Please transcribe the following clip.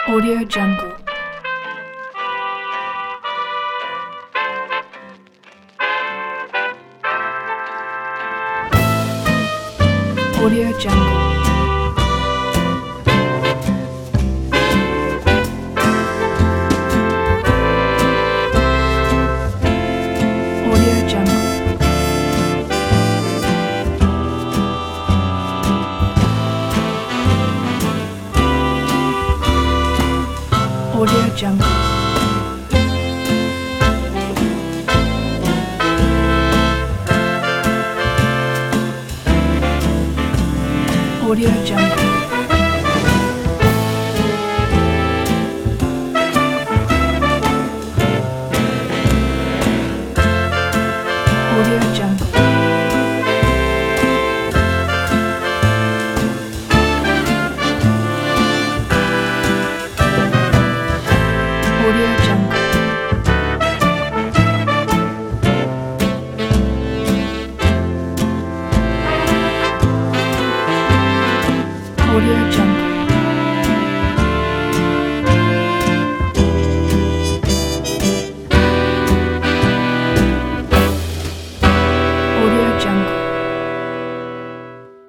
Audio Jungle. Audio Jungle. Audio Jungle. Audio Jungle. Audio Jungle. Audio Jungle. Audio Jungle. Audio Jungle.